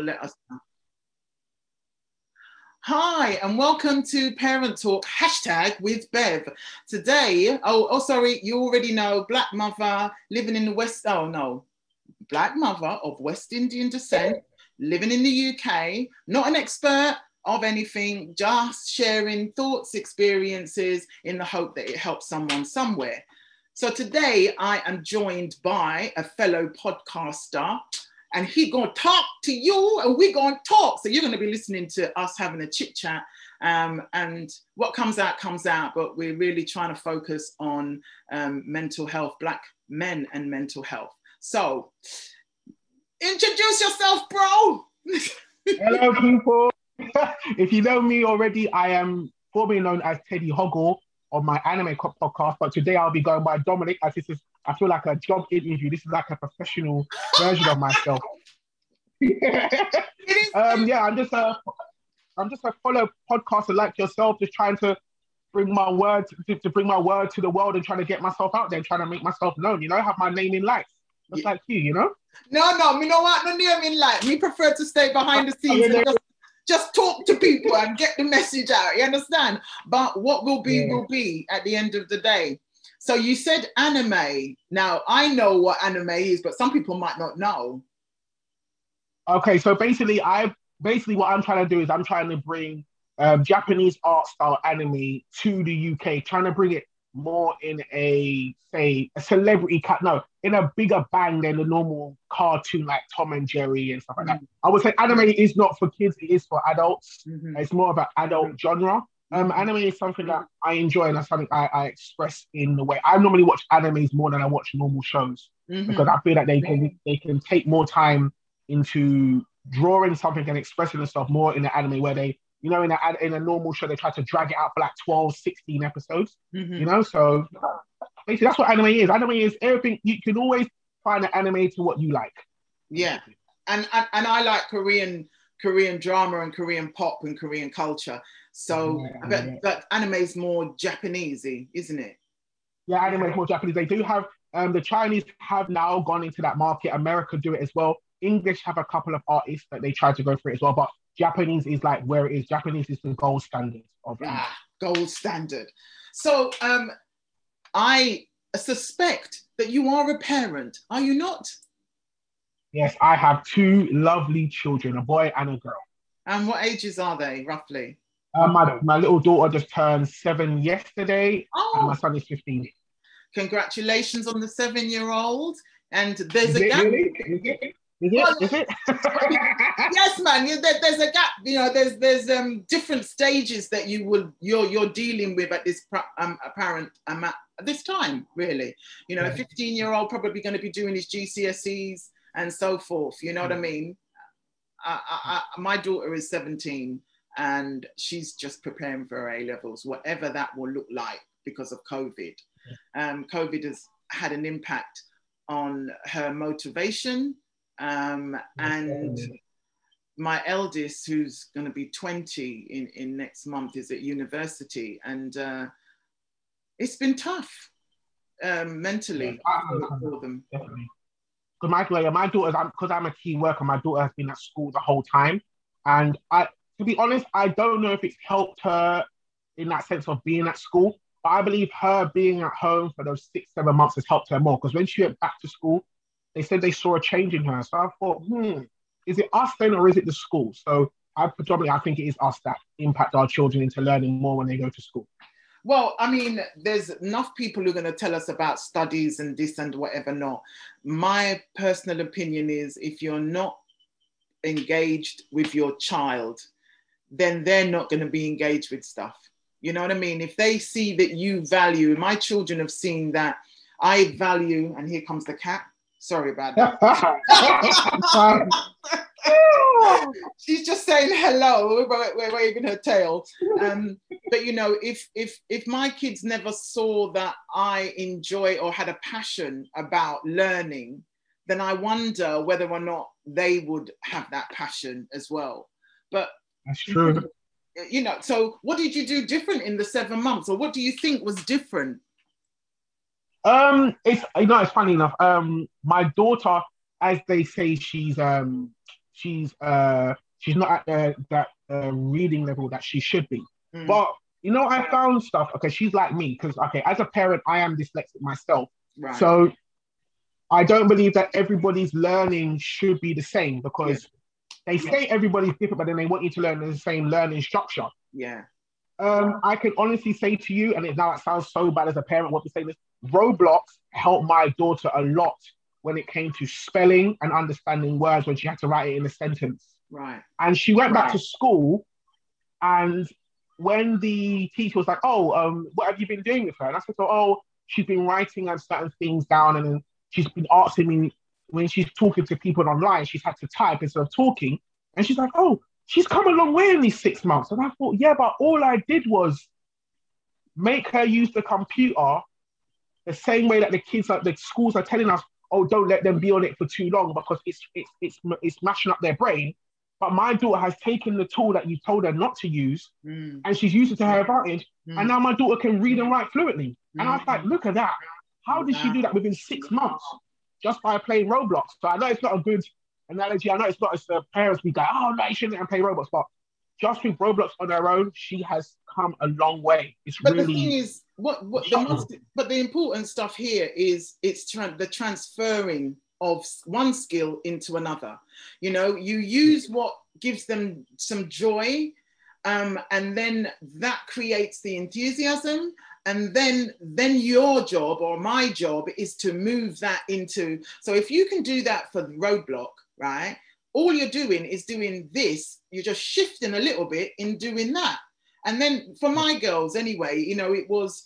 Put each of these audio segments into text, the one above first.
will let us know. Hi, and welcome to Parent Talk hashtag with Bev. Today, sorry, you already know, Black mother living in the West, Black mother of West Indian descent, living in the UK, not an expert of anything, just sharing thoughts, experiences in the hope that it helps someone somewhere. So today I am joined by a fellow podcaster, and he gonna talk to you and we gonna talk. So you're gonna be listening to us having a chit chat, and what comes out, but we're really trying to focus on mental health, Black men and mental health. So introduce yourself, bro. Hello, people. If you know me already, I am formerly known as Teddy Hoggle on my anime podcast, but today I'll be going by Dominic, as this is, I feel like a job interview. This is like a professional version of myself. I'm just a fellow podcaster like yourself, just trying to bring my word to the world and trying to get myself out there, and trying to make myself known. Have my name in lights, just like you. No, me know what no name in light. Me prefer to stay behind the scenes and just talk to people and get the message out, you understand? But what will be at the end of the day. So you said anime. Now, I know what anime is, but some people might not know. Okay, so basically what I'm trying to do is I'm trying to bring Japanese art style anime to the UK, trying to bring it more in a celebrity in a bigger bang than the normal cartoon like Tom and Jerry and stuff like that. I would say anime is not for kids, it is for adults. It's more of an adult genre. Anime is something that I enjoy, and that's something I express in the way I normally watch animes more than I watch normal shows, because I feel that they can take more time into drawing something and expressing themselves more in the anime, where they in a normal show, they try to drag it out for like 12, 16 episodes, So basically that's what anime is. Anime is everything. You can always find an anime to what you like. Yeah. And I like Korean drama and Korean pop and Korean culture. So but anime is more Japanese-y, isn't it? Yeah, anime is more Japanese. They do have, the Chinese have now gone into that market. America do it as well. English have a couple of artists that they try to go for it as well, but Japanese is like where it is. Japanese is the gold standard of gold standard. So I suspect that you are a parent, are you not? Yes, I have two lovely children, a boy and a girl. And what ages are they, roughly? My little daughter just turned 7 yesterday, and my son is 15. Congratulations on the 7-year-old. And there's a gap. Really? Is it? Yes, man. There's a gap. There's different stages that you're dealing with at this apparent at this time, really. A 15-year-old probably going to be doing his GCSEs and so forth. You know what I mean? My daughter is 17, and she's just preparing for her A-levels, whatever that will look like because of COVID. COVID has had an impact on her motivation. And my eldest, who's going to be 20 in next month, is at university, and it's been tough mentally for them. Definitely. Because my daughter's, because I'm a key worker, my daughter has been at school the whole time, and to be honest, I don't know if it's helped her in that sense of being at school, but I believe her being at home for those 6-7 months has helped her more, because when she went back to school, they said they saw a change in her. So I thought, is it us then, or is it the school? So I think it is us that impact our children into learning more when they go to school. Well, I mean, there's enough people who are going to tell us about studies and this and whatever not. My personal opinion is, if you're not engaged with your child, then they're not going to be engaged with stuff. You know what I mean? If they see that you value, my children have seen that I value, and here comes the cat. Sorry about that. She's just saying hello, we're waving her tail. But if my kids never saw that I enjoy or had a passion about learning, then I wonder whether or not they would have that passion as well. But that's true. So what did you do different in the 7 months, or what do you think was different? It's funny enough. My daughter, as they say, she's she's not at that reading level that she should be. Mm. But I found stuff. Okay, she's like me because okay, as a parent, I am dyslexic myself. Right. So I don't believe that everybody's learning should be the same because they say everybody's different, but then they want you to learn the same learning structure. Yeah. I can honestly say to you, and it sounds so bad as a parent what to say this, Roblox helped my daughter a lot when it came to spelling and understanding words when she had to write it in a sentence. Right. And she went back to school, and when the teacher was like, "Oh, what have you been doing with her?" And I said, "Oh, she's been writing certain things down, and then she's been asking me when she's talking to people online, she's had to type instead of talking." And she's like, "Oh, she's come a long way in these 6 months." And I thought, yeah, but all I did was make her use the computer the same way that the schools are telling us, "Oh, don't let them be on it for too long because it's mashing up their brain." But my daughter has taken the tool that you told her not to use, and she's used it to her advantage. And now my daughter can read and write fluently. And I was like, look at that. How did she do that within 6 months just by playing Roblox? So I know it's not a good analogy. I know it's not as parents be like, "Oh, no, you shouldn't let her play Roblox." But just with Roblox on her own, she has come a long way. It's but really. The thing is, the important stuff here is the transferring of one skill into another. You use what gives them some joy, and then that creates the enthusiasm. And then your job or my job is to move that into. So if you can do that for the Roadblock, right? All you're doing is doing this. You're just shifting a little bit in doing that. And then for my girls, anyway, it was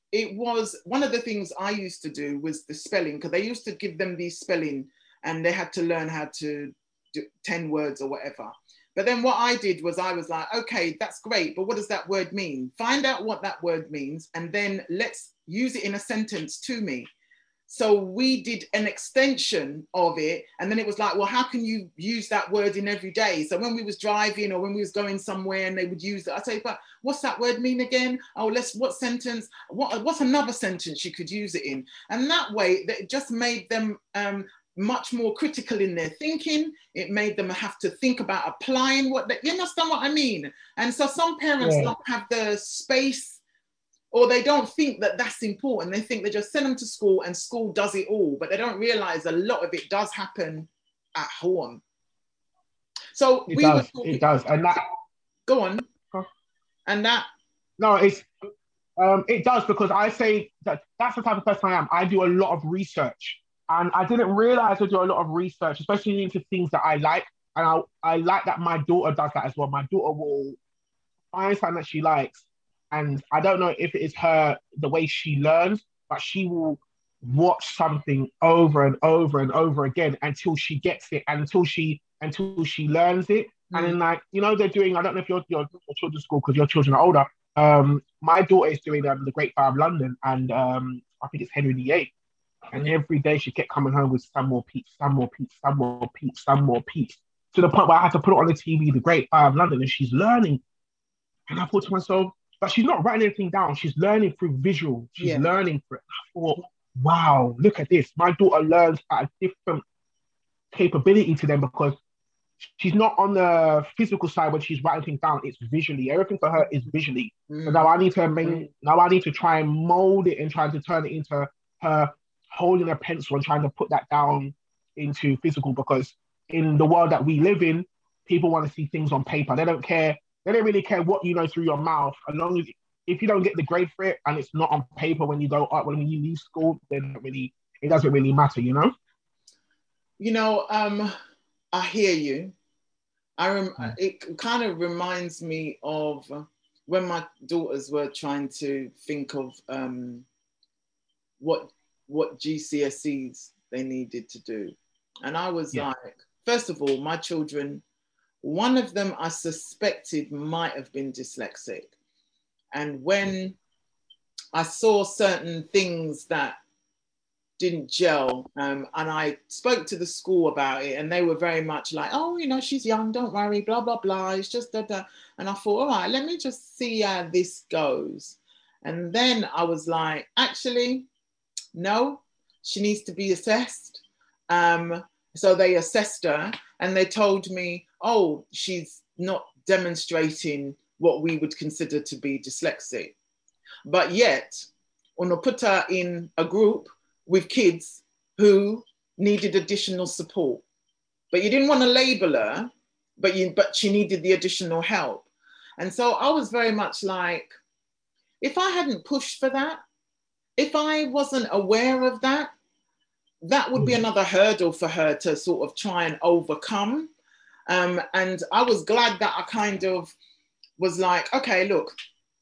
one of the things I used to do was the spelling, because they used to give them these spelling and they had to learn how to do 10 words or whatever. But then what I did was I was like, okay, that's great, but what does that word mean? Find out what that word means, and then let's use it in a sentence to me. So we did an extension of it, and then it was like, well, how can you use that word in every day? So when we was driving or when we was going somewhere and they would use it, I'd say, but what's that word mean again? Oh, what sentence? What's another sentence you could use it in? And that way, that just made them much more critical in their thinking. It made them have to think about applying you understand what I mean? And so some parents don't have the space, or they don't think that that's important. They think they just send them to school and school does it all, but they don't realize a lot of it does happen at home. So it does. And that, go on. And that, no, it does, because I say that's the type of person I am. I do a lot of research, and I didn't realize I do a lot of research, especially into things that I like. And I like that my daughter does that as well. My daughter will find something that she likes, and I don't know if it is the way she learns, but she will watch something over and over and over again until she gets it, until she learns it. And then, like, they're doing, I don't know if your children's school, because your children are older. My daughter is doing the Great Fire of London, and I think it's Henry VIII. And every day she kept coming home with some more peeps, some more peeps, some more peeps, some more peeps, to the point where I had to put it on the TV, the Great Fire of London, and she's learning. And I thought to myself, but she's not writing anything down. She's learning through visual. She's learning through it. I thought, wow, look at this. My daughter learns at a different capability to them, because she's not on the physical side when she's writing things down. It's visually. Everything for her is visually. So now I need to try and mold it and try to turn it into her holding a pencil and trying to put that down into physical, because in the world that we live in, people want to see things on paper. They don't really care what you know through your mouth, as long as if you don't get the grade for it and it's not on paper when you go up, when you leave school, then it doesn't really matter, I hear you. It kind of reminds me of when my daughters were trying to think of what GCSEs they needed to do. And I was like, first of all, my children, one of them I suspected might have been dyslexic. And when I saw certain things that didn't gel, and I spoke to the school about it, and they were very much like, oh, she's young, don't worry, blah, blah, blah. It's just that. And I thought, all right, let me just see how this goes. And then I was like, actually, no, she needs to be assessed. So they assessed her. and they told me, oh, she's not demonstrating what we would consider to be dyslexic. But yet, Ono put her in a group with kids who needed additional support. But you didn't want to label her, but she needed the additional help. And so I was very much like, if I hadn't pushed for that, if I wasn't aware of that, that would be another hurdle for her to sort of try and overcome. And I was glad that I kind of was like, okay, look,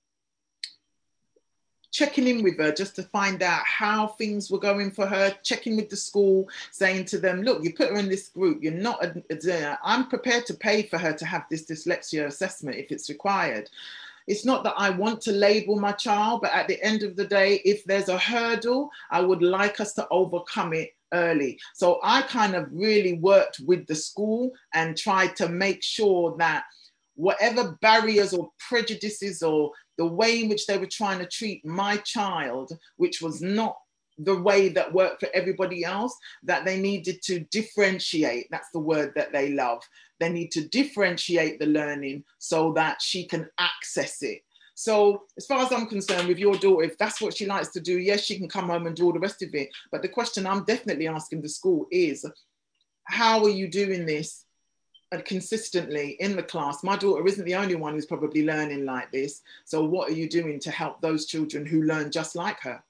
checking in with her just to find out how things were going for her, checking with the school, saying to them, look, you put her in this group, you're not, I'm prepared to pay for her to have this dyslexia assessment if it's required. It's not that I want to label my child, but at the end of the day, if there's a hurdle, I would like us to overcome it early. So I kind of really worked with the school and tried to make sure that whatever barriers or prejudices or the way in which they were trying to treat my child, which was not the way that worked for everybody else, that they needed to differentiate. That's the word that they love. They need to differentiate the learning so that she can access it. So as far as I'm concerned with your daughter, if that's what she likes to do, yes, she can come home and do all the rest of it. But the question I'm definitely asking the school is, how are you doing this consistently in the class? My daughter isn't the only one who's probably learning like this. So what are you doing to help those children who learn just like her?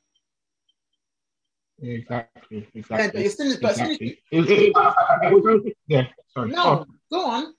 Exactly. Yeah, sorry. No, go on.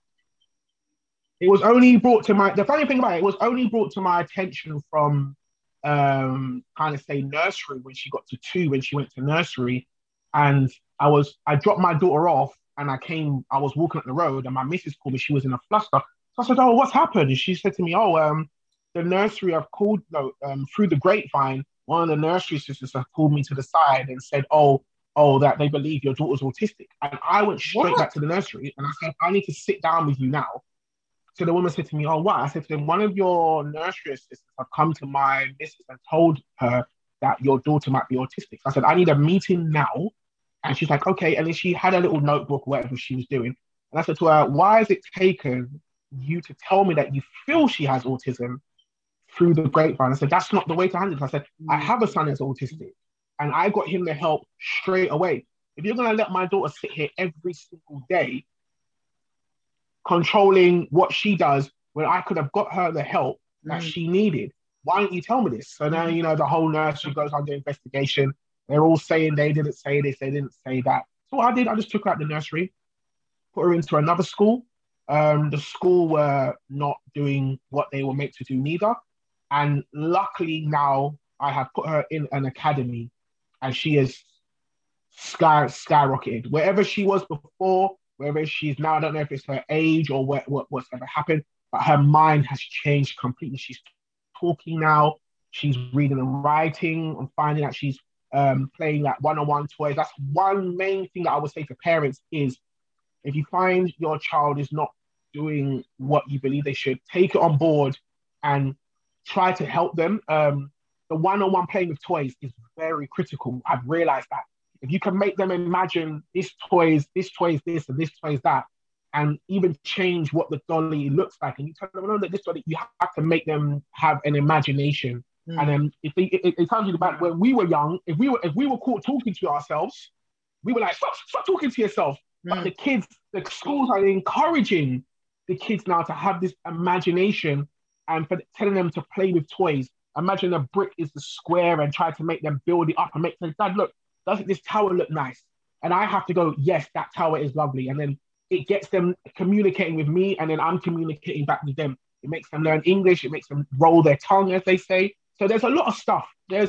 It was only brought to my, the funny thing about it, was only brought to my attention from kind of say nursery, when she got to 2, when she went to nursery. And I dropped my daughter off and I was walking up the road and my missus called me, she was in a fluster. So I said, oh, what's happened? And she said to me, oh, the nursery have called, no, through the grapevine, one of the nursery sisters have called me to the side and said, oh, that they believe your daughter's autistic. And I went straight back to the nursery and I said, I need to sit down with you now. So the woman said to me, oh, what? I said to them, one of your nursery assistants have come to my missus and told her that your daughter might be autistic. So I said, I need a meeting now. And she's like, okay. And then she had a little notebook, whatever she was doing. And I said to her, why has it taken you to tell me that you feel she has autism through the grapevine? I said, that's not the way to handle it. I said, I have a son that's autistic and I got him the help straight away. If you're going to let my daughter sit here every single day controlling what she does when I could have got her the help that she needed, why don't you tell me this? So now, you know, the whole nursery goes under investigation. They're all saying they didn't say this, they didn't say that. So what I did, I just took her out the nursery, put her into another school. The school were not doing what they were meant to do neither. And luckily now I have put her in an academy and she is skyrocketed. Wherever she was before, wherever she is now, I don't know if it's her age or what's ever happened, but her mind has changed completely. She's talking now, she's reading and writing. I'm finding that she's playing like one-on-one toys. That's one main thing that I would say to parents is, if you find your child is not doing what you believe they should, take it on board and try to help them. The one-on-one playing with toys is very critical. I've realized that. If you can make them imagine this toy is this, and this toy is that, and even change what the dolly looks like, and you tell them, no, that this dolly, you have to make them have an imagination. And then if it tells you about when we were young, if we were caught talking to ourselves, we were like, stop talking to yourself. But the kids, the schools are encouraging the kids now to have this imagination and for telling them to play with toys. Imagine a brick is the square and try to make them build it up and make them, Dad, look, doesn't this tower look nice? And I have to go, yes, that tower is lovely. And then it gets them communicating with me and then I'm communicating back with them. It makes them learn English. It makes them roll their tongue, as they say. So there's a lot of stuff.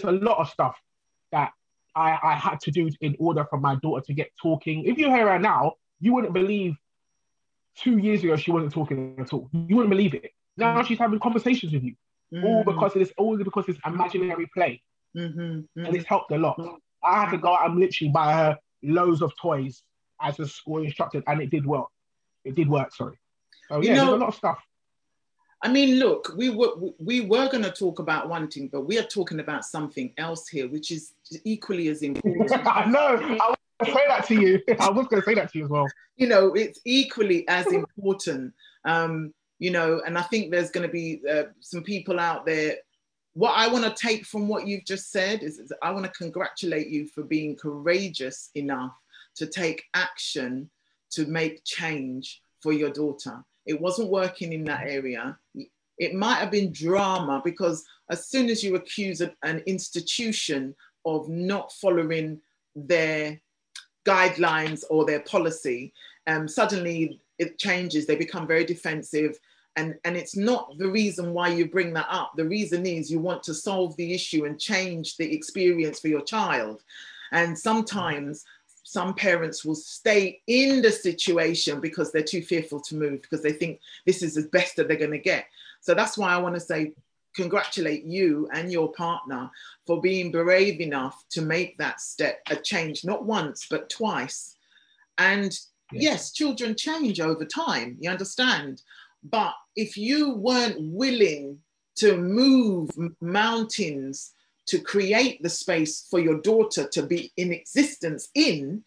That I had to do in order for my daughter to get talking. If you hear her now, you wouldn't believe 2 years ago she wasn't talking at all. You wouldn't believe it. Now she's having conversations with you. All because it's imaginary play. And it's helped a lot. I had to go out and literally buy her loads of toys as a school instructor, and it did work. Sorry. So yeah, there's a lot of stuff. I mean, look, we were going to talk about one thing, but we are talking about something else here, which is equally as important. I know. say that to you. I was going to say that to you as well. You know, it's equally as important. You know, and I think there's going to be some people out there. What I want to take from what you've just said is I want to congratulate you for being courageous enough to take action to make change for your daughter. It wasn't working in that area. It might have been drama, because as soon as you accuse an institution of not following their guidelines or their policy, suddenly it changes. They become very defensive. And it's not the reason why you bring that up. The reason is you want to solve the issue and change the experience for your child. And sometimes some parents will stay in the situation because they're too fearful to move, because they think this is the best that they're going to get. So that's why I want to say, congratulate you and your partner for being brave enough to make that step, a change, not once, but twice. And yes, children change over time, you understand? But if you weren't willing to move mountains to create the space for your daughter to be in existence in,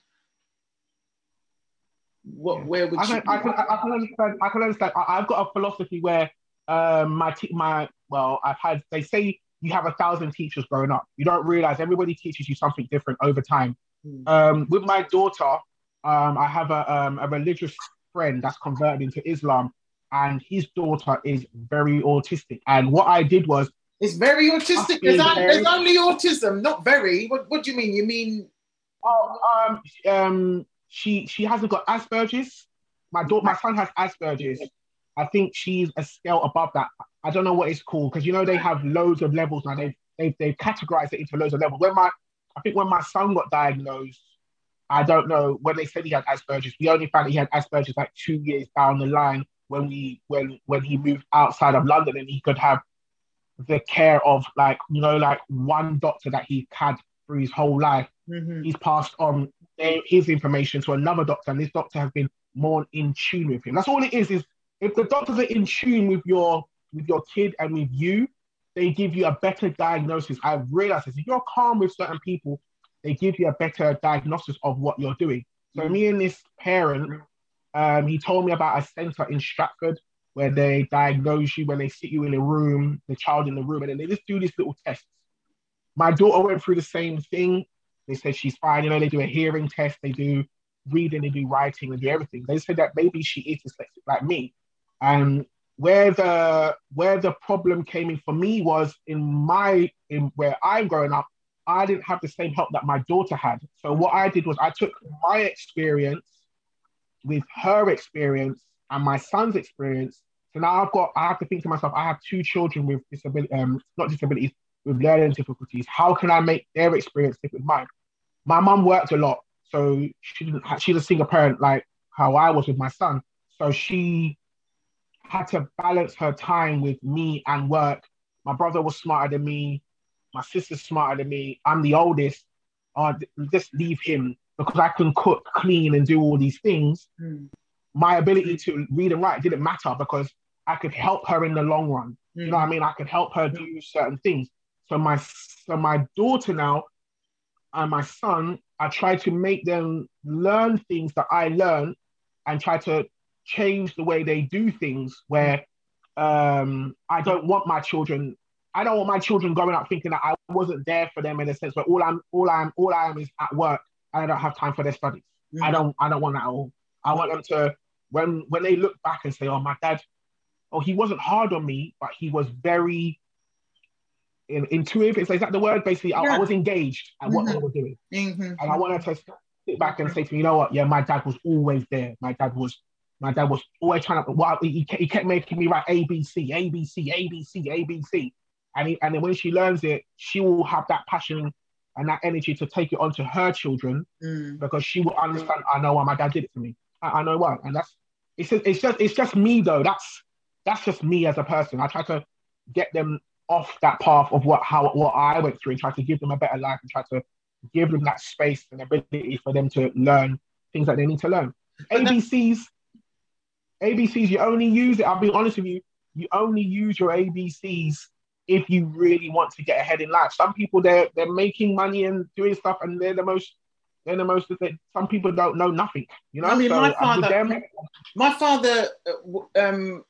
where would you? I can understand. I can understand. I've got a philosophy where I've had. They say you have 1,000 teachers growing up. You don't realize everybody teaches you something different over time. With my daughter, I have a religious friend that's converted into Islam, and his daughter is very autistic. And what I did was, it's very autistic. There's only autism, not very. What do you mean? You mean? She hasn't got Asperger's. My son has Asperger's. I think she's a scale above that. I don't know what it's called, because you know they have loads of levels now. They've categorized it into loads of levels. I think when my son got diagnosed, I don't know when they said he had Asperger's. We only found that he had Asperger's like 2 years down the line, when he moved outside of London, and he could have the care of like one doctor that he had through his whole life. He's passed on his information to another doctor, and this doctor has been more in tune with him. That's all it is if the doctors are in tune with your kid and with you, they give you a better diagnosis. I've realized this. If you're calm with certain people, they give you a better diagnosis of what you're doing. So me and this parent, he told me about a center in Stratford where they diagnose you when they sit you in a room, the child in the room, and then they just do these little tests. My daughter went through the same thing. They said she's fine. You know, they do a hearing test, they do reading, they do writing, they do everything. They said that maybe she is dyslexic like me. And where the problem came in for me was in where I'm growing up, I didn't have the same help that my daughter had. So what I did was I took my experience with her experience and my son's experience. So now I have to think to myself, I have 2 children with not disabilities, with learning difficulties. How can I make their experience different with mine? My mum worked a lot, so she's a single parent like how I was with my son. So she had to balance her time with me and work. My brother was smarter than me. My sister's smarter than me. I'm the oldest. Just leave him, because I can cook, clean, and do all these things. My ability to read and write didn't matter, because I could help her in the long run. You know what I mean? I could help her do certain things. So my daughter now and my son, I try to make them learn things that I learned, and try to change the way they do things, where I don't want my children growing up thinking that I wasn't there for them, in a sense where all I am is at work and I don't have time for their studies. I don't want that at all. I want them to, when they look back and say, oh, my dad, he wasn't hard on me, but he was very intuitive. Is that the word? Basically, I was engaged at what I was doing. And I wanted to sit back and say to me, you know what? Yeah, my dad was always there. My dad was always trying to. He kept making me write ABC, ABC, ABC, ABC. And then when she learns it, she will have that passion and that energy to take it on to her children, because she will understand. I know why my dad did it to me. I know why, and it's just me though. That's just me as a person. I try to get them off that path of what I went through, and try to give them a better life, and try to give them that space and ability for them to learn things that they need to learn. ABCs, you only use it. I'll be honest with you. You only use your ABCs if you really want to get ahead in life. Some people, they're making money and doing stuff, and they're the most Then the most of it, some people don't know nothing, you I know. mean, So with them, my father, um,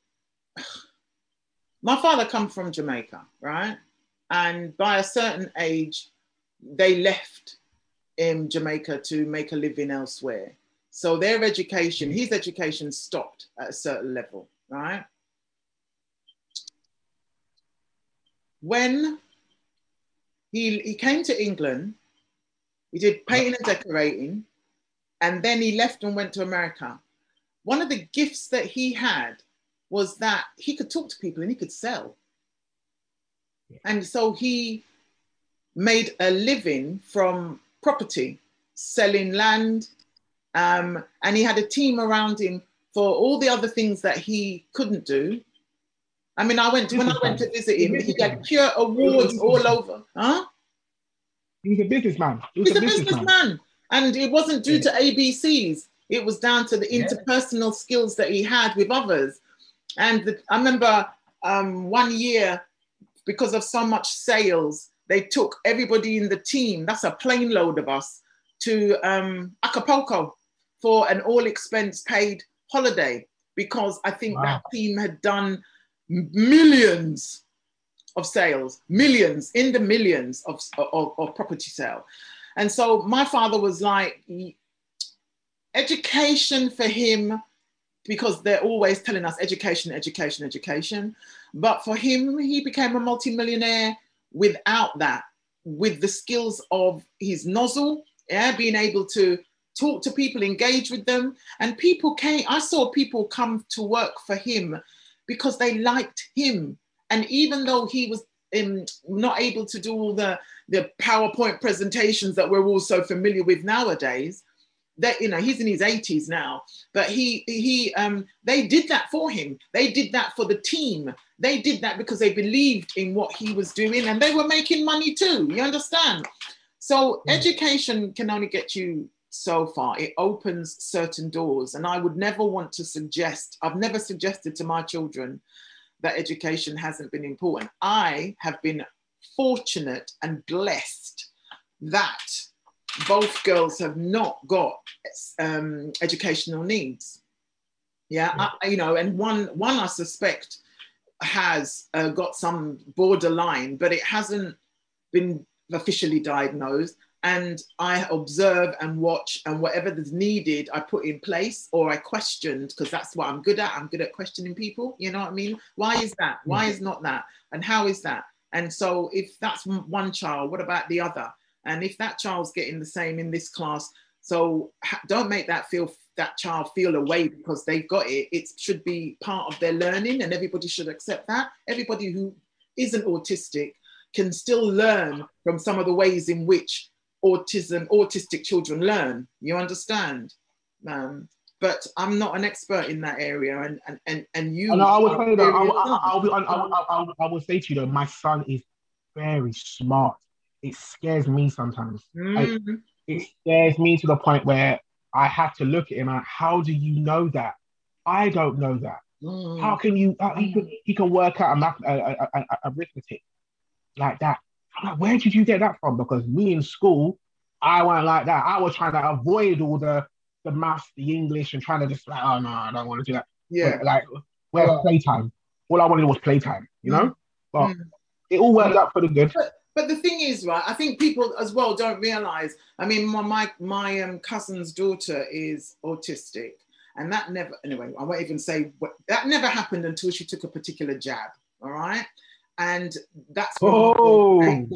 my father come from Jamaica, right? And by a certain age, they left in Jamaica to make a living elsewhere. So their education, his education stopped at a certain level, right? When he came to England, he did painting and decorating, and then he left and went to America. One of the gifts that he had was that he could talk to people and he could sell. And so he made a living from property, selling land, and he had a team around him for all the other things that he couldn't do. I mean, when I went to visit him, he had pure awards all over. Huh? He's a businessman. He's a businessman. And it wasn't due to ABCs. It was down to the interpersonal skills that he had with others. And I remember 1 year, because of so much sales, they took everybody in the team, that's a plane load of us, to Acapulco for an all expense paid holiday, because I think that team had done millions of sales, millions, in the millions of property sale. And so my father was like, education for him, because they're always telling us education, education, education. But for him, he became a multimillionaire without that, with the skills of his nozzle, being able to talk to people, engage with them. And people came, I saw people come to work for him because they liked him. And even though he was not able to do all the PowerPoint presentations that we're all so familiar with nowadays, that, you know, he's in his 80s now, but they did that for him. They did that for the team. They did that because they believed in what he was doing, and they were making money too. You understand? So education can only get you so far. It opens certain doors, and I would never want to suggest, I've never suggested to my children that education hasn't been important. I have been fortunate and blessed that both girls have not got educational needs. You know, and one I suspect has got some borderline, but it hasn't been officially diagnosed. And I observe and watch, and whatever is needed, I put in place, or I questioned, because that's what I'm good at. I'm good at questioning people. You know what I mean? Why is that? Why is not that? And how is that? And so if that's one child, what about the other? And if that child's getting the same in this class, so don't make that child feel away because they've got it. It should be part of their learning, and everybody should accept that. Everybody who isn't autistic can still learn from some of the ways in which autistic children learn. You understand? But I'm not an expert in that area, and you. I would say that I will say to you though, my son is very smart. It scares me sometimes. It scares me to the point where I have to look at him and how do you know that? I don't know that. How can you? He can work out a arithmetic like that. I'm like, where did you get that from? Because me in school, I wasn't like that. I was trying to avoid all the maths, the English, and trying to just like, oh no, I don't want to do that. Yeah. Like, where's playtime? All I wanted was playtime, you know? But it all worked out for the good. But the thing is, right, I think people as well don't realize, I mean, my cousin's daughter is autistic, and that never, anyway, I won't even say, that never happened until she took a particular jab, all right? And that's we're gonna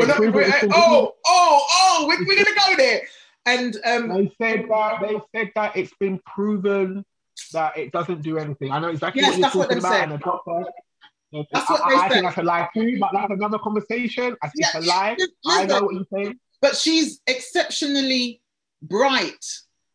go there. And they said that it's been proven that it doesn't do anything. I know exactly what you're talking about, and the doctor. That's what they I said. think that's a lie too, but that's another conversation. I think it's a lie. I know what you're saying. But she's exceptionally bright.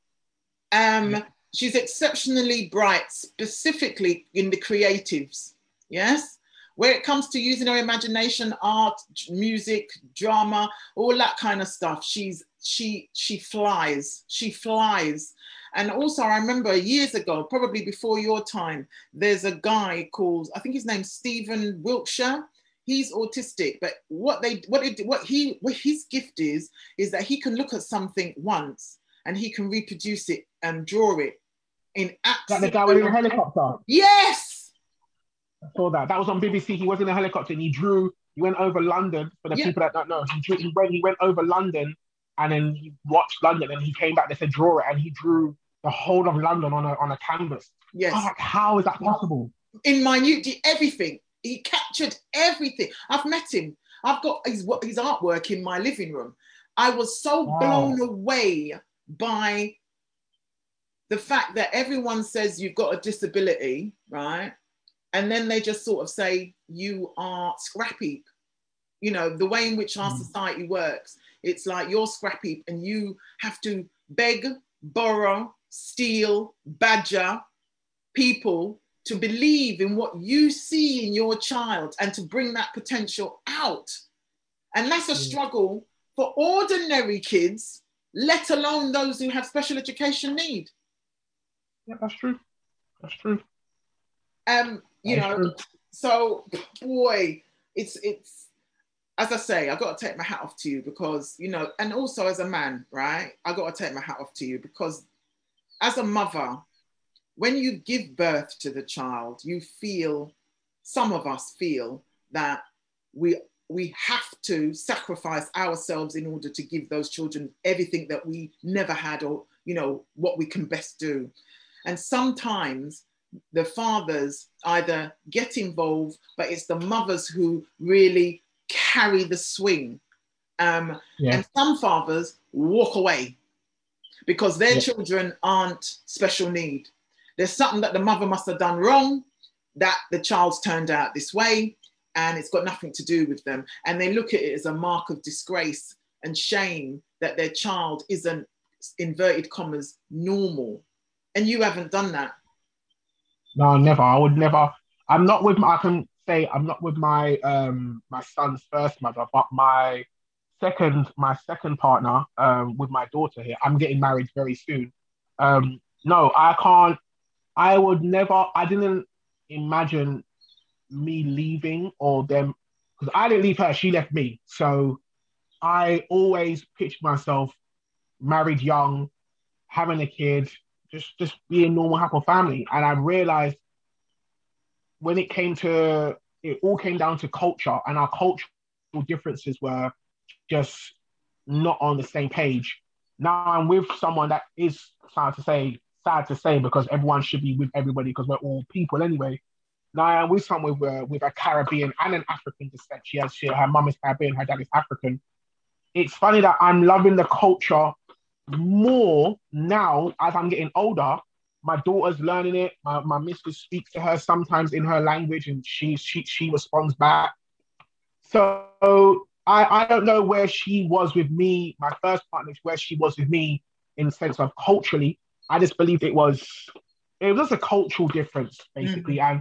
She's exceptionally bright, specifically in the creatives. Yes? Where it comes to using her imagination, art, music, drama, all that kind of stuff, she flies. She flies. And also, I remember years ago, probably before your time, there's a guy called, I think his name's Stephen Wiltshire. he's autistic, but what his gift is that he can look at something once and he can reproduce it and draw it in Like the absolute. guy went in a helicopter. Yes. I saw that. That was on BBC. He was in a helicopter and he drew. He went over London. For the Yeah. people that don't know, he went over London and then he watched London and he came back. They said draw it, and he drew the whole of London on a canvas. Yes. I was like, how is that possible? In minute, everything. He captured everything. I've met him. I've got his artwork in my living room. I was so blown away by the fact that everyone says you've got a disability, right? And then they just sort of say you are scrap heap. You know, the way in which our society works, it's like you're scrap heap and you have to beg, borrow, steal, badger people to believe in what you see in your child and to bring that potential out. And that's a struggle for ordinary kids, let alone those who have special education need. Yeah, that's true. That's true. So boy, it's as I say, I got to take my hat off to you because, you know, and also as a man, right? I got to take my hat off to you because as a mother, when you give birth to the child, you feel, some of us feel that we have to sacrifice ourselves in order to give those children everything that we never had, or, you know, what we can best do. And sometimes the fathers either get involved, but it's the mothers who really carry the swing. And some fathers walk away because their children aren't special need. There's something that the mother must have done wrong, that the child's turned out this way, and it's got nothing to do with them. And they look at it as a mark of disgrace and shame that their child isn't, inverted commas, normal. And you haven't done that. No, never. I would never. I'm not with. I can say I'm not with my my son's first mother, but my second partner with my daughter here. I'm getting married very soon. No, I can't. I would never. I didn't imagine me leaving or them, because I didn't leave her. She left me. So I always pictured myself married young, having a kid, just being normal, happy family. And I realized when it all came down to culture, and our cultural differences were just not on the same page. Now I'm with someone that is sad to say because everyone should be with everybody because we're all people anyway. Now I'm with someone with a Caribbean and an African descent. Her mum is Caribbean, her dad is African. It's funny that I'm loving the culture more now as I'm getting older. My daughter's learning it. My missus speaks to her sometimes in her language, and she responds back. So I don't know where she was with me, my first partner, where she was with me in the sense of culturally. I just believed it was a cultural difference, basically. And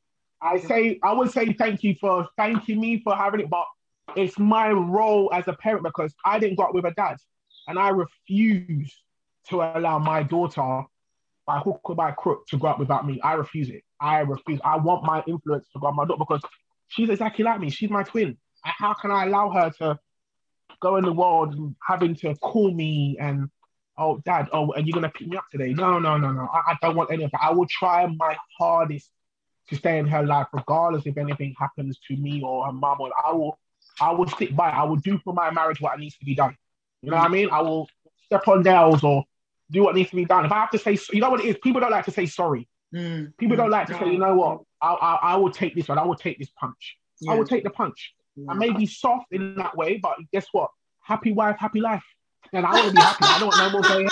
I would say thank you for thanking me for having it, but it's my role as a parent because I didn't grow up with a dad. And I refuse to allow my daughter, by hook or by crook, to grow up without me. I refuse it. I refuse. I want my influence to go on my daughter because she's exactly like me. She's my twin. How can I allow her to go in the world having to call me and, oh, dad, oh, are you going to pick me up today? No. I don't want any of that. I will try my hardest to stay in her life, regardless if anything happens to me or her mom. I will stick by. I will do for my marriage what needs to be done. You know what I mean? I will step on nails or do what needs to be done. If I have to say, you know what it is? People don't like to say sorry. People don't like to say, you know what? I will take this one. I will take this punch. I will take the punch. I may be soft in that way, but guess what? Happy wife, happy life. And I want to be happy. I don't want no more pain.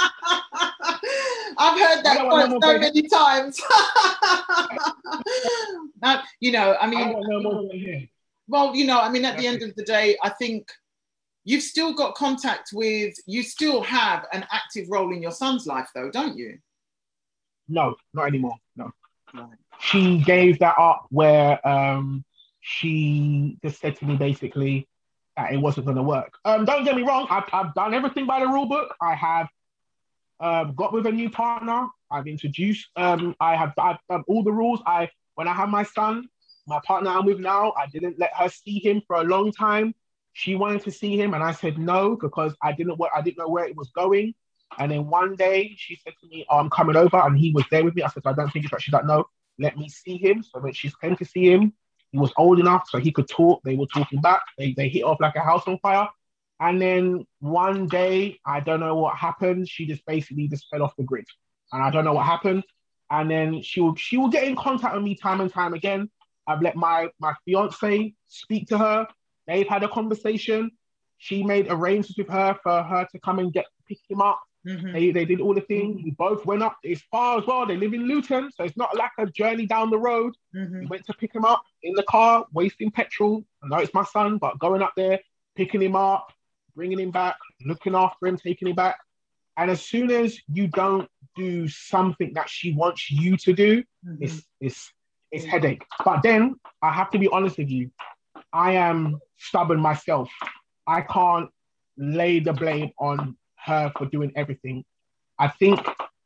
I've heard that quote so many times. You know, I mean, I don't want no more pain. Well, you know, I mean, at the end of the day, I think you've still got contact with, you still have an active role in your son's life, though, don't you? No, not anymore. No. Right. She gave that up where she just said to me basically that it wasn't going to work. Don't get me wrong. I've done everything by the rule book. I have got with a new partner. I've introduced. I've done all the rules. When I have my son, my partner I'm with now, I didn't let her see him for a long time. She wanted to see him, and I said no because I didn't know where it was going. And then one day she said to me, "Oh, I'm coming over," and he was there with me. I said, "I don't think it's right." She's like, "No, let me see him." So when she came to see him, he was old enough so he could talk. They were talking back. They hit off like a house on fire. And then one day, I don't know what happened. She just basically just fell off the grid, and I don't know what happened. And then she will get in contact with me time and time again. I've let my fiance speak to her. They've had a conversation. She made arrangements with her for her to come and pick him up. Mm-hmm. They did all the things. We both went up. It's far as well. They live in Luton, so it's not like a journey down the road. Mm-hmm. We went to pick him up in the car, wasting petrol. I know it's my son, but going up there, picking him up, bringing him back, looking after him, taking him back. And as soon as you don't do something that she wants you to do, Mm-hmm. it's headache. But then I have to be honest with you. I am stubborn myself. I can't lay the blame on her for doing everything. I think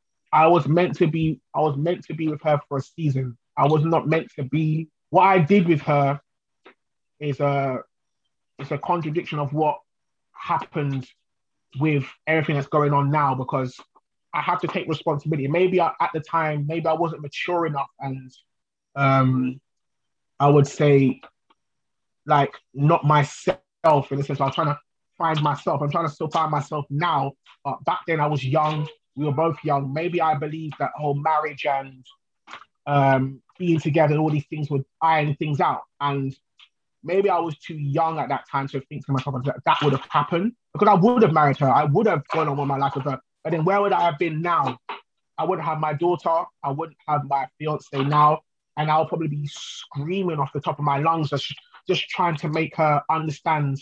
I was meant to be with her for a season. I was not meant to be. What I did with her is it's a contradiction of what happened with everything that's going on now because I have to take responsibility. At the time, maybe I wasn't mature enough, and I would say like not myself in the sense I was trying to find myself. I'm trying to still find myself now, but back then I was young. We were both young. Maybe I believed that whole marriage and being together and all these things would iron things out. And maybe I was too young at that time to think to myself that would have happened because I would have married her. I would have gone on with my life with her. But then where would I have been now? I wouldn't have my daughter. I wouldn't have my fiance now. And I'll probably be screaming off the top of my lungs, just trying to make her understand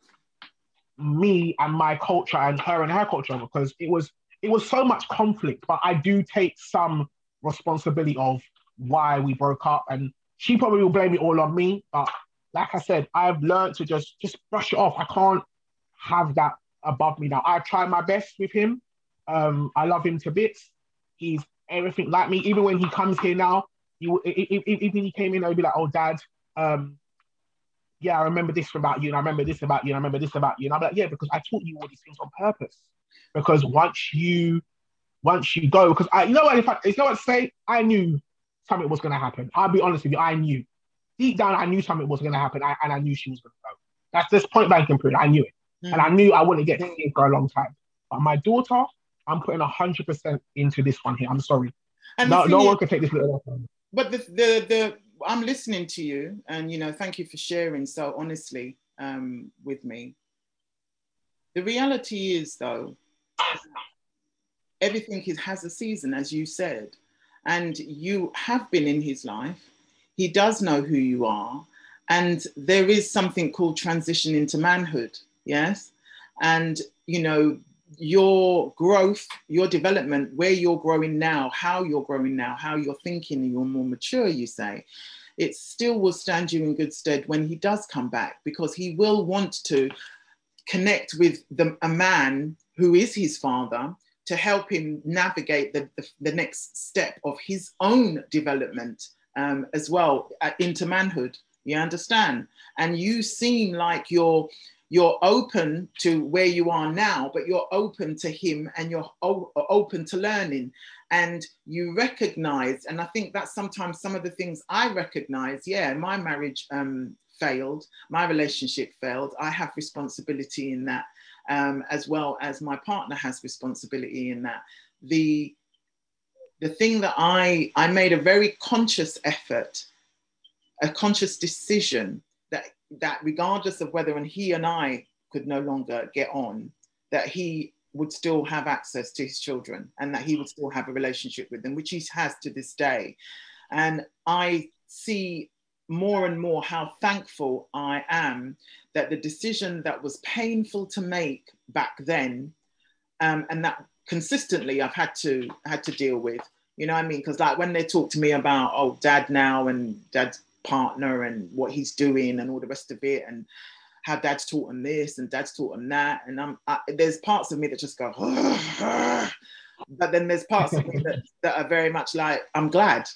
me and my culture and her culture because it was so much conflict. But I do take some responsibility of why we broke up. And she probably will blame it all on me. But like I said, I've learned to just brush it off. I can't have that above me now. I try my best with him. I love him to bits. He's everything like me. Even when he comes here now, if he came in, I'd be like, "Oh, Dad, yeah, I remember this about you, and I remember this about you, and I remember this about you." And I'm like, "Yeah, because I taught you all these things on purpose. Because once you go, because you know what, you know what, say, I knew something was going to happen. I'll be honest with you, I knew deep down, I knew something was going to happen, and I knew she was going to go. That's this point blank and period. I knew it, and I knew I wouldn't get seen for a long time. But my daughter, I'm putting 100% into this one here. I'm sorry, And no one can take this little off. But the I'm listening to you, and thank you for sharing so honestly with me. The reality is, though, everything has a season, as you said, and you have been in his life. He does know who you are, and there is something called transition into manhood. Yes, and your growth, your development, where you're growing now, how you're growing now, how you're thinking, you're more mature, you say, it still will stand you in good stead when he does come back, because he will want to connect with a man who is his father to help him navigate the next step of his own development as well into manhood. You understand? And you seem like you're open to where you are now, but you're open to him, and you're open to learning, and you recognize, and I think that's sometimes some of the things I recognize. Yeah, my marriage failed, my relationship failed. I have responsibility in that, as well as my partner has responsibility in that. The thing that I made a very conscious effort, a conscious decision, that regardless of whether he and I could no longer get on, that he would still have access to his children, and that he would still have a relationship with them, which he has to this day. And I see more and more how thankful I am that the decision that was painful to make back then, and that consistently I've had to deal with, you know what I mean? Because like when they talk to me about, oh, Dad now and Dad's partner and what he's doing and all the rest of it, and how Dad's taught him this and Dad's taught him that, and there's parts of me that just go but then there's parts of me that are very much like, I'm glad,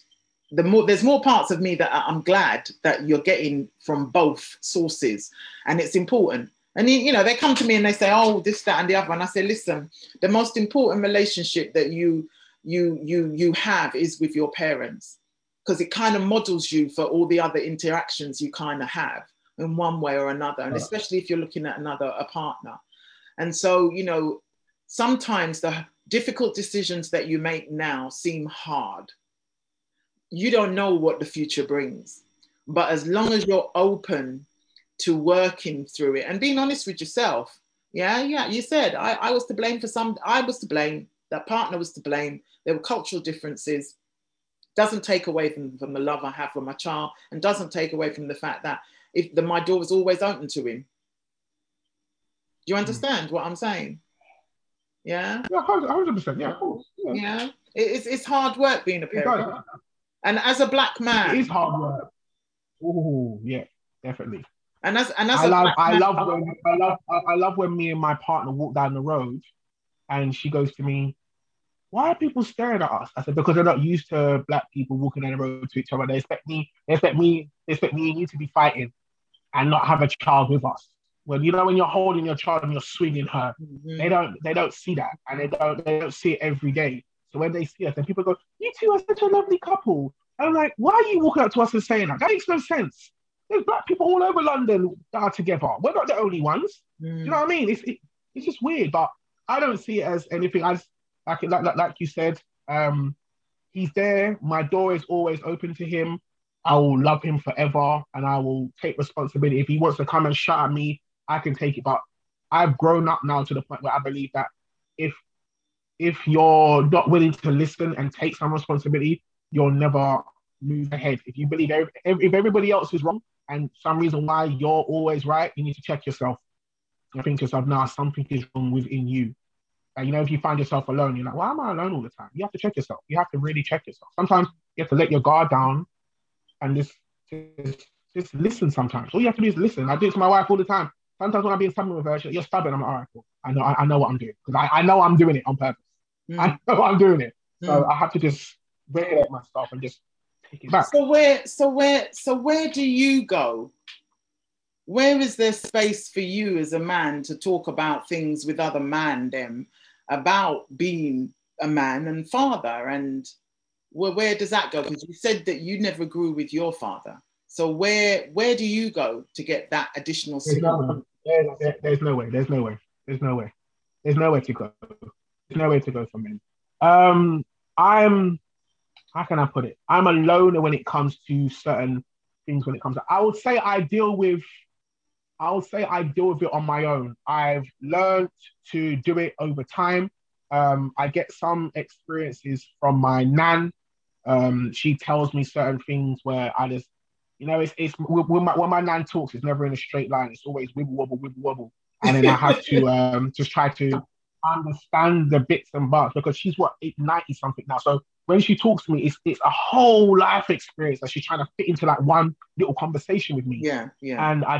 there's more parts of me that I'm glad that you're getting from both sources, and it's important. And they come to me and they say, "Oh, this, that, and the other," and I say, "Listen, the most important relationship that you have is with your parents, because it kind of models you for all the other interactions you kind of have in one way or another, and especially if you're looking at a partner." And so, sometimes the difficult decisions that you make now seem hard. You don't know what the future brings, but as long as you're open to working through it and being honest with yourself, yeah, you said I was to blame for some. I was to blame. That partner was to blame. There were cultural differences. Doesn't take away from the love I have for my child, and doesn't take away from the fact that my door was always open to him. Do you understand what I'm saying? Yeah. Yeah, 100%. Yeah, of course. Yeah. It's hard work being a parent. And as a black man, it is hard work. Oh, yeah, definitely. And as I love when me and my partner walk down the road, and she goes to me, "Why are people staring at us?" I said, "Because they're not used to black people walking down the road to each other. They expect me and you to be fighting and not have a child with us. When when you're holding your child and you're swinging her, they don't see that, and they don't see it every day. So when they see us, and people go, 'You two are such a lovely couple,' and I'm like, 'Why are you walking up to us and saying that? That makes no sense. There's black people all over London that are together. We're not the only ones.' Do you know what I mean? It's just weird, but I don't see it as anything as like you said. He's there. My door is always open to him. I will love him forever, and I will take responsibility. If he wants to come and shout at me, I can take it. But I've grown up now to the point where I believe that if you're not willing to listen and take some responsibility, you'll never move ahead. If you believe if everybody else is wrong and some reason why you're always right, you need to check yourself. I think to yourself, now something is wrong within you. And if you find yourself alone, you're like, why am I alone all the time? You have to check yourself. You have to really check yourself. Sometimes you have to let your guard down and just listen sometimes. All you have to do is listen. I do it to my wife all the time. Sometimes when I'm being stubborn with her, you're stubborn. I'm like, all right, cool. I know what I'm doing. Because I know I'm doing it on purpose. I know I'm doing it. So I have to just regulate myself and just take it back. So where do you go? Where is there space for you as a man to talk about things with other man them about being a man and father? And where does that go? Because you said that you never grew with your father. So where do you go to get that additional support? There's no way. There's nowhere to go. There's nowhere to go for men. How can I put it? I'm a loner when it comes to certain things. I would say I deal with it on my own. I've learned to do it over time. I get some experiences from my nan. She tells me certain things where I just, it's when my nan talks, it's never in a straight line. It's always wibble wobble, wibble wobble, and then I have to just try to understand the bits and bobs because she's 90 something now. So when she talks to me, it's a whole life experience that she's trying to fit into like one little conversation with me. Yeah. And I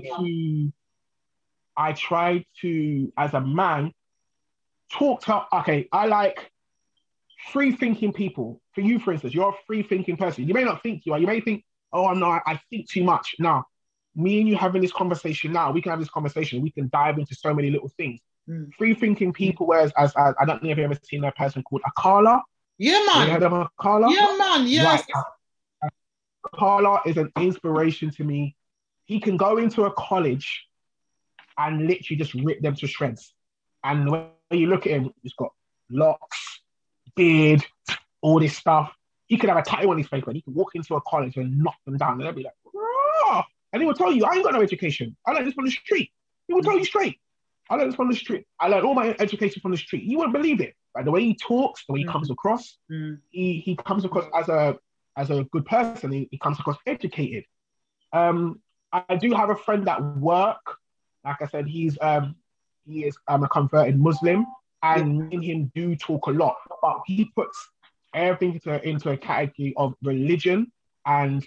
try to, as a man, talk to. Okay, I like free thinking people. For you, for instance, you're a free thinking person. You may not think you are. You may think, oh, I'm not. I think too much. No, me and you having this conversation now. We can have this conversation. We can dive into so many little things. Free thinking people. Whereas, as I don't know if you've ever seen a person called Akala. Yeah, man. You heard of Akala? Yeah, man. Yes. Right. Akala is an inspiration to me. He can go into a college and literally just rip them to shreds. And when you look at him, he's got locks, beard, all this stuff. He could have a tattoo on his face, but he could walk into a college and knock them down. And they'll be like, "Rah!" And he will tell you, I ain't got no education. I learned this from the street. He will tell you straight. I learned this from the street. I learned all my education from the street. You wouldn't believe it. Like the way he talks, the way he comes across, he comes across as a good person. He comes across educated. I do have a friend at work. Like I said, he is a converted Muslim, and me and him do talk a lot. But he puts everything into a category of religion. And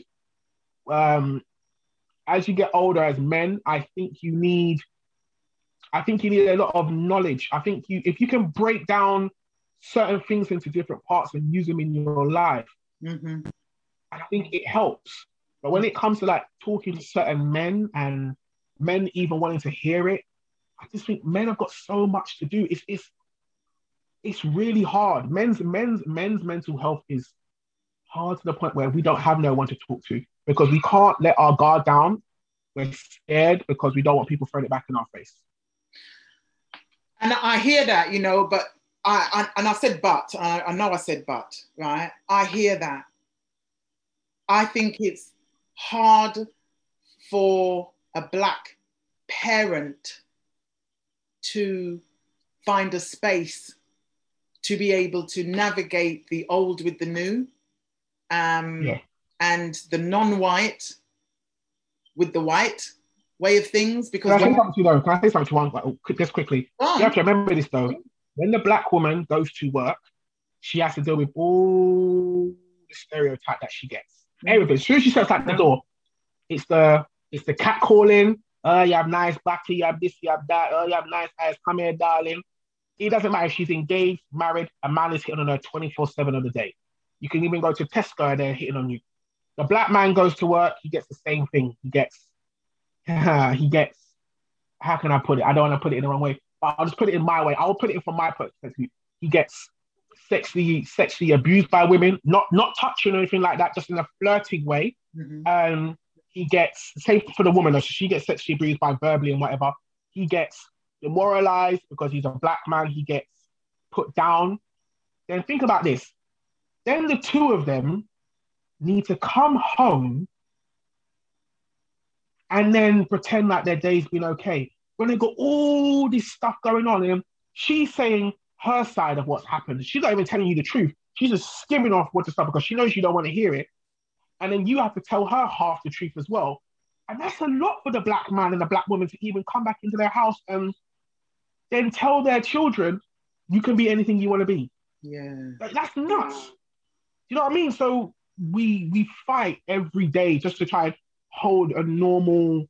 as you get older as men, I think you need a lot of knowledge. I think if you can break down certain things into different parts and use them in your life, And I think it helps. But when it comes to like talking to certain men and men even wanting to hear it, I just think men have got so much to do. It's really hard. Men's mental health is hard to the point where we don't have no one to talk to because we can't let our guard down. We're scared because we don't want people throwing it back in our face. And I hear that, you know, but I said but, I know I said but, right? I hear that. I think it's hard for a Black parent to find a space to be able to navigate the old with the new, Yeah. and the non-white with the white way of things. Because Can I say something to you though? Can I say something to one just quickly? You have on, to remember this though. When the Black woman goes to work, she has to deal with all the stereotype that she gets. Everything. As soon as she steps out the door, it's the cat calling. You have nice body, you have this, you have that. You have nice eyes. Come here, darling. It doesn't matter if she's engaged, married, a man is hitting on her 24/7 of the day. You can even go to Tesco and they're hitting on you. The Black man goes to work, he gets the same thing. He gets, how can I put it? I don't want to put it in the wrong way, but I'll just put it in my way. I'll put it in from my perspective. He gets sexually abused by women, not touching or anything like that, just in a flirting way. mm-hmm. He gets, same for the woman, so she gets sexually abused by verbally and whatever. He gets demoralized because he's a Black man. He gets put down. Then think about this. Then the two of them need to come home and then pretend like their day's been okay. When they got all this stuff going on, and she's saying her side of what's happened. She's not even telling you the truth. She's just skimming off what the stuff because she knows you don't want to hear it. And then you have to tell her half the truth as well. And that's a lot for the Black man and the Black woman to even come back into their house and then tell their children, you can be anything you want to be. Yeah. Like, that's nuts. You know what I mean? So we fight every day just to try and hold a normal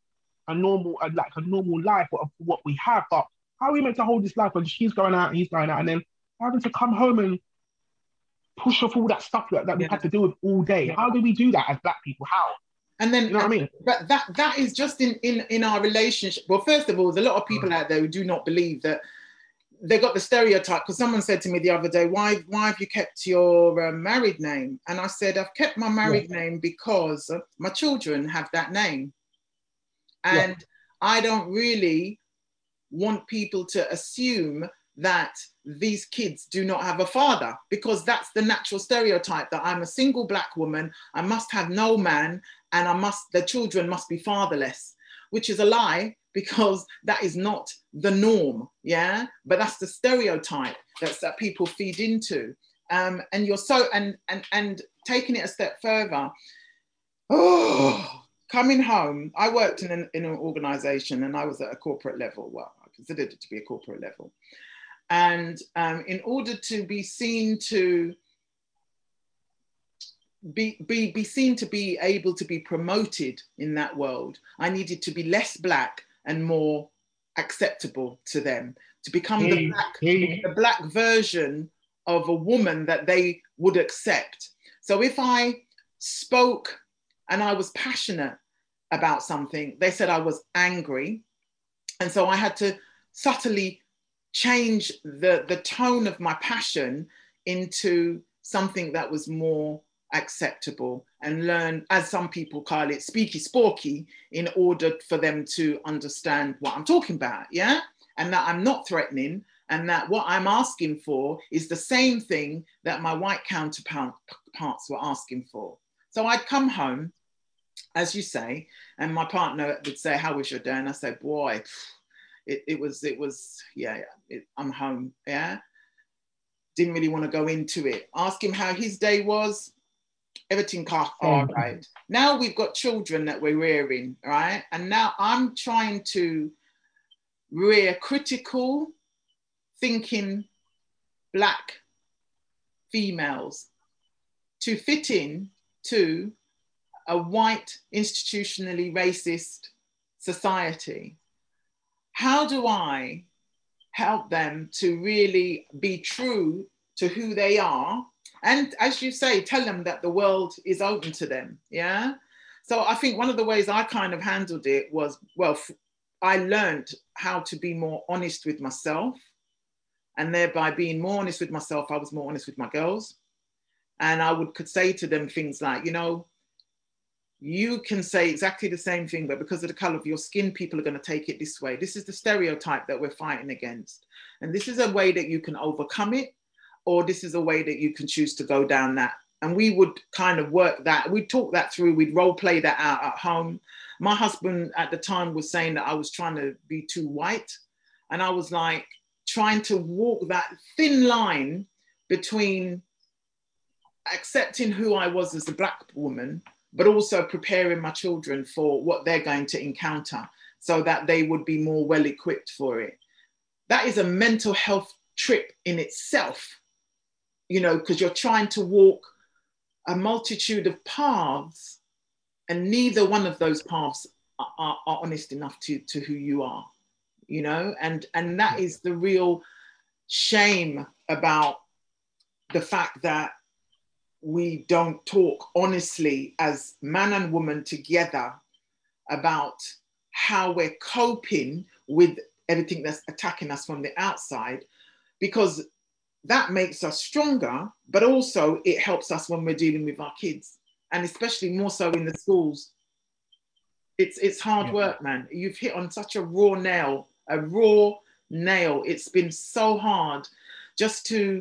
life of what we have. But how are we meant to hold this life when she's going out and he's going out and then having to come home and push off all that stuff that we've had to deal with all day? How do we do that as Black people? How? And then, you know what I mean? But that is just in our relationship. Well, first of all, there's a lot of people out there who do not believe that. They got the stereotype, because someone said to me the other day, why have you kept your married name? And I said, I've kept my married name because my children have that name. And I don't really want people to assume that these kids do not have a father, because that's the natural stereotype, that I'm a single Black woman, I must have no man, and the children must be fatherless, which is a lie, because that is not the norm, yeah? But that's the stereotype that people feed into. And you're so, and taking it a step further, coming home, I worked in an organization and I was at a corporate level. Well, I considered it to be a corporate level. And in order to be seen to be seen to be able to be promoted in that world, I needed to be less Black and more acceptable to them, to become the Black version of a woman that they would accept. So if I spoke and I was passionate about something, they said I was angry. And so I had to subtly change the tone of my passion into something that was more acceptable, and learn, as some people call it, speaky sporky, in order for them to understand what I'm talking about, yeah? And that I'm not threatening, and that what I'm asking for is the same thing that my white counterparts were asking for. So I'd come home, as you say, and my partner would say, how was your day? And I said, boy, it was, I'm home, yeah? Didn't really want to go into it. Ask him how his day was. Everything all right. Now we've got children that we're rearing, right? And now I'm trying to rear critical thinking Black females to fit in to a white, institutionally racist society. How do I help them to really be true to who they are And as you say, tell them that the world is open to them. Yeah. So I think one of the ways I kind of handled it was, well, I learned how to be more honest with myself. And thereby being more honest with myself, I was more honest with my girls. And I could say to them things like, you know, you can say exactly the same thing, but because of the color of your skin, people are going to take it this way. This is the stereotype that we're fighting against. And this is a way that you can overcome it, or this is a way that you can choose to go down that. And we would kind of work that, we'd talk that through, we'd role play that out at home. My husband at the time was saying that I was trying to be too white. And I was like trying to walk that thin line between accepting who I was as a Black woman, but also preparing my children for what they're going to encounter so that they would be more well equipped for it. That is a mental health trip in itself, you know, because you're trying to walk a multitude of paths and neither one of those paths are honest enough to who you are, you know, and that is the real shame about the fact that we don't talk honestly as man and woman together about how we're coping with everything that's attacking us from the outside, because that makes us stronger, but also it helps us when we're dealing with our kids, and especially more so in the schools. It's hard work, man. You've hit on such a raw nail. It's been so hard just to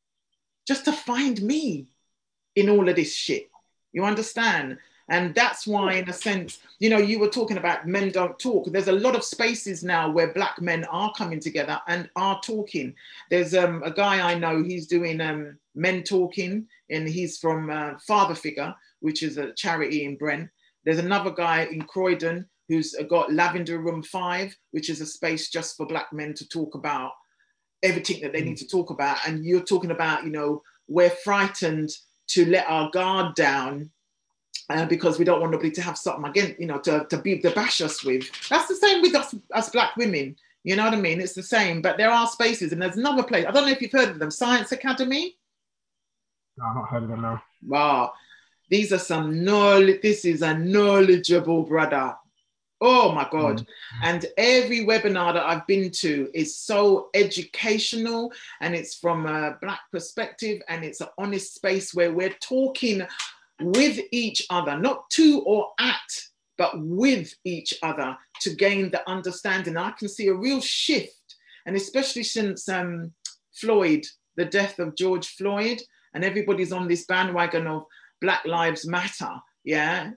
find me in all of this shit. You understand? And that's why, in a sense, you know, you were talking about men don't talk. There's a lot of spaces now where Black men are coming together and are talking. There's a guy I know, he's doing Men Talking, and he's from Father Figure, which is a charity in Brent. There's another guy in Croydon who's got Lavender Room 5, which is a space just for Black men to talk about everything that they need to talk about. And you're talking about, you know, we're frightened to let our guard down because we don't want nobody to have something again, you know, to bash us with. That's the same with us Black women. You know what I mean? It's the same, but there are spaces, and there's another place. I don't know if you've heard of them, Science Academy. No, I've not heard of them, no. Wow, these are some knowledge. This is a knowledgeable brother. Oh my God. And every webinar that I've been to is so educational, and it's from a Black perspective, and it's an honest space where we're talking with each other, not to or at, but with each other to gain the understanding. I can see a real shift, and especially since Floyd, the death of George Floyd, and everybody's on this bandwagon of Black Lives Matter. Yeah.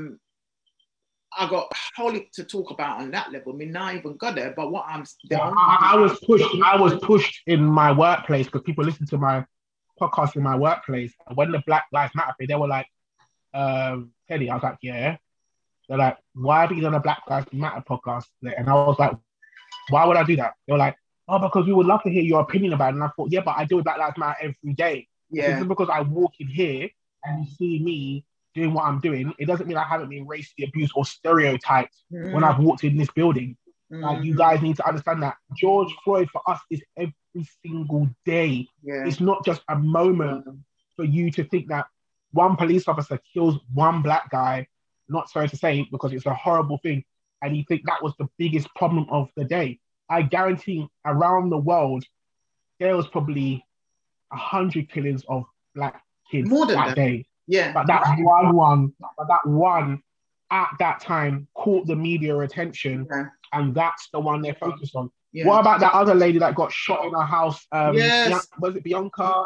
I got whole heap to talk about on that level. I mean, not even got there, but what I was pushed in my workplace because people listen to my podcast in my workplace. And when the Black Lives Matter thing, they were like, Teddy, I was like, yeah. They're like, why have you done a Black Lives Matter podcast? And I was like, why would I do that? They were like, oh, because we would love to hear your opinion about it. And I thought, yeah, but I do Black Lives Matter every day. Yeah. Just because I walk in here and you see me doing what I'm doing, it doesn't mean I haven't been racially abused or stereotyped when I've walked in this building. Like, you guys need to understand that George Floyd for us is every single day. Yeah. It's not just a moment for you to think that one police officer kills one Black guy, not sorry to say, because it's a horrible thing, and you think that was the biggest problem of the day. I guarantee around the world, there was probably 100 killings of Black kids more than that day. Yeah. But that one at that time caught the media attention, and that's the one they're focused on. Yeah. What about that other lady that got shot in her house? Yes. Was it Bianca?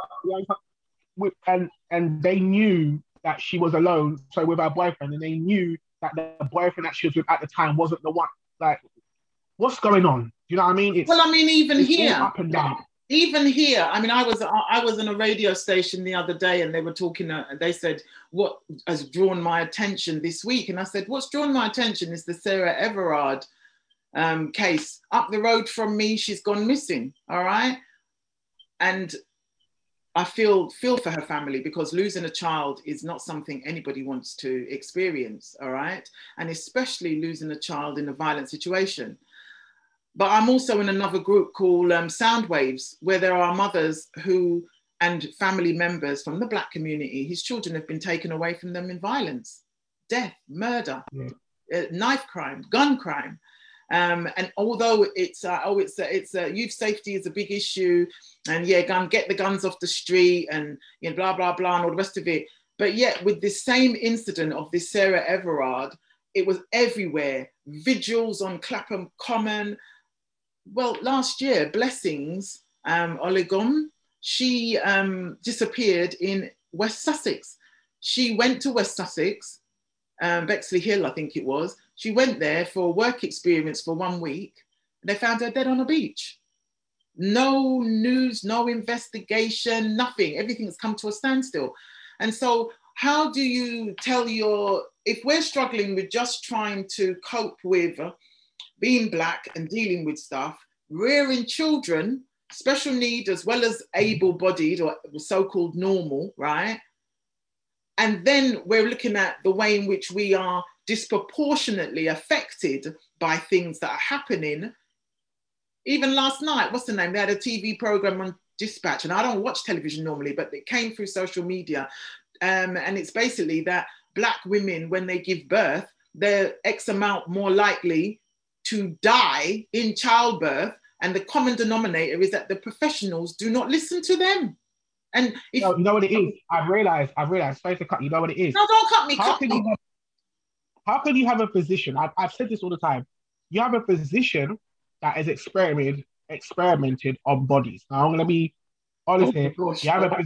And they knew that she was alone, so with her boyfriend, and they knew that the boyfriend that she was with at the time wasn't the one. Like, what's going on? Do you know what I mean? Even here, up and down. Even here, I mean, I was on a radio station the other day, and they were talking. They said, "What has drawn my attention this week?" And I said, "What's drawn my attention is the Sarah Everard case up the road from me. She's gone missing. All right, and I feel for her family, because losing a child is not something anybody wants to experience. All right, and especially losing a child in a violent situation." But I'm also in another group called Sound Waves, where there are mothers who and family members from the Black community, his children have been taken away from them in violence, death, murder, knife crime, gun crime. And although it's youth safety is a big issue, and get the guns off the street, and blah blah blah and all the rest of it. But yet, with this same incident of this Sarah Everard, it was everywhere. Vigils on Clapham Common. Well, last year, Blessings Oligom, she disappeared in West Sussex. She went to West Sussex, Bexley Hill, I think it was. She went there for work experience for 1 week. And they found her dead on a beach. No news, no investigation, nothing. Everything's come to a standstill. And so how do you tell if we're struggling with just trying to cope with being Black and dealing with stuff, rearing children, special need as well as able-bodied or so-called normal, right? And then we're looking at the way in which we are disproportionately affected by things that are happening. Even last night, what's the name? They had a TV program on Dispatch, and I don't watch television normally, but it came through social media. And it's basically that Black women, when they give birth, they're X amount more likely to die in childbirth. And the common denominator is that the professionals do not listen to them. And if, you know what it is? I've realized, sorry to cut you, know what it is? No, don't cut me, How can you have a physician? I've said this all the time. You have a physician that is experimented on bodies. Now I'm going to be honest here. You have a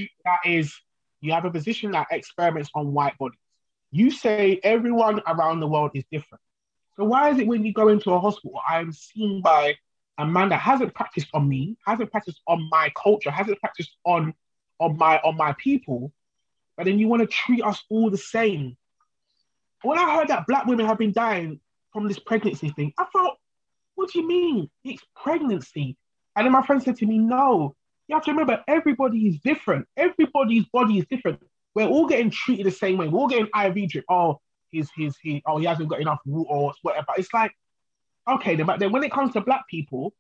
physician that experiments on white bodies. You say everyone around the world is different. So why is it when you go into a hospital, I'm seen by a man that hasn't practiced on me, hasn't practiced on my culture, hasn't practiced on my people, but then you want to treat us all the same? When I heard that Black women have been dying from this pregnancy thing, I thought, what do you mean? It's pregnancy. And then my friend said to me, no, you have to remember, everybody is different. Everybody's body is different. We're all getting treated the same way. We're all getting IV drip. He hasn't got enough water or whatever. It's like, okay, but then when it comes to Black people,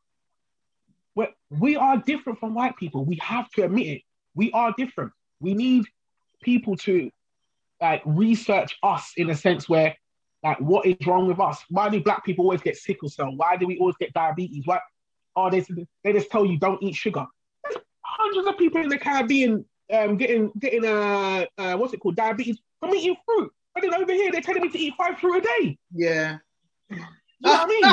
we are different from white people. We have to admit it. We are different. We need people to research us in a sense where what is wrong with us? Why do Black people always get sickle cell? Why do we always get diabetes? Why? They just tell you don't eat sugar. There's hundreds of people in the Caribbean getting what's it called, diabetes from eating fruit. But then over here they're telling me to eat 5 fruit a day. Yeah. You know what I mean?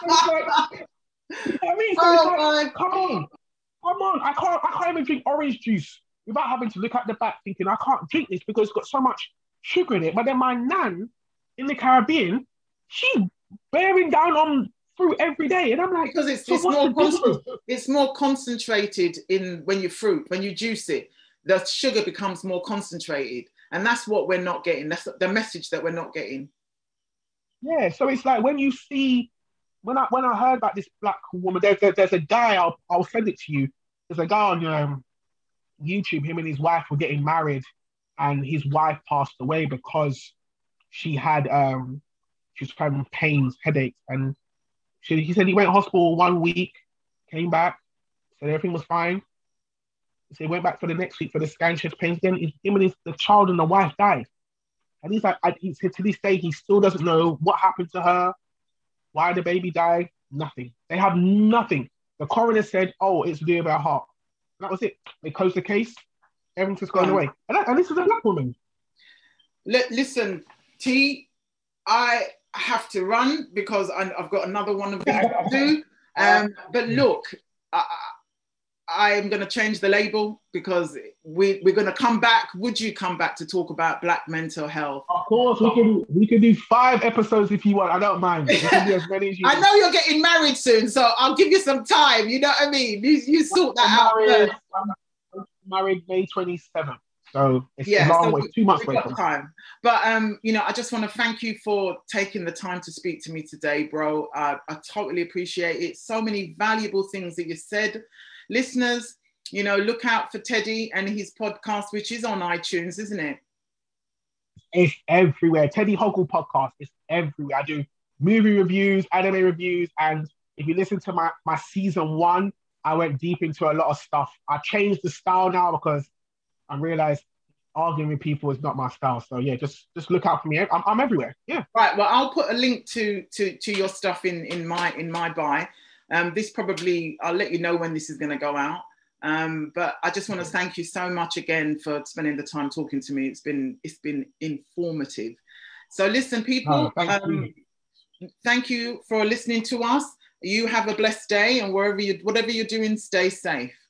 You know what I mean? So it's like, come on. I can't even drink orange juice without having to look at the back thinking I can't drink this because it's got so much sugar in it. But then my nan in the Caribbean, she's bearing down on fruit every day. And I'm like, because it's more concentrated in when you juice it, the sugar becomes more concentrated. And that's what we're not getting. That's the message that we're not getting. Yeah, so it's like when you see, when I heard about this Black woman, there's a guy, I'll send it to you. There's a guy on YouTube, him and his wife were getting married, and his wife passed away because she had she was having pains, headaches, and he said he went to hospital 1 week, came back, said everything was fine. So he went back for the next week for the scan, chest pains. Then him and the child and the wife died. And he's like, he said to this day, he still doesn't know what happened to her, why the baby died, nothing. They have nothing. The coroner said, it's to do with her heart. And that was it. They closed the case. Everything's just going away. And this is a Black woman. Listen, T, I have to run because I've got another one of these to do. But look, I'm going to change the label because we're going to come back. Would you come back to talk about Black mental health? Of course, we can do 5 episodes if you want. I don't mind. We can do as many as you I know you're getting married soon, so I'll give you some time. You know what I mean? You sort that out first. I'm married May 27th. So it's a long way, 2 months away from time. But I just want to thank you for taking the time to speak to me today, bro. I totally appreciate it. So many valuable things that you said. Listeners, look out for Teddy and his podcast, which is on iTunes, isn't it? It's everywhere. Teddy Hoggle podcast is everywhere. I do movie reviews, anime reviews, and if you listen to my season 1, I went deep into a lot of stuff. I changed the style now because I realized arguing with people is not my style. So yeah, just look out for me. I'm everywhere. Yeah. Right. Well, I'll put a link to your stuff in my bio. This probably I'll let you know when this is going to go out. But I just want to thank you so much again for spending the time talking to me. It's been informative. So listen, people. Thank you for listening to us. You have a blessed day, and whatever you're doing, stay safe.